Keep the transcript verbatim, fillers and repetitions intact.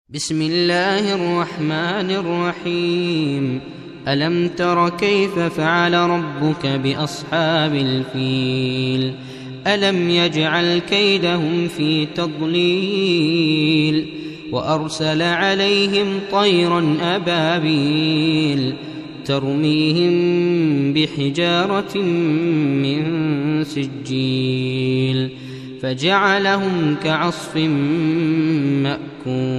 بسم الله الرحمن الرحيم. ألم تر كيف فعل ربك بأصحاب الفيل؟ ألم يجعل كيدهم في تضليل وأرسل عليهم طيرا أبابيل ترميهم بحجارة من سجيل فجعلهم كعصف مأكول.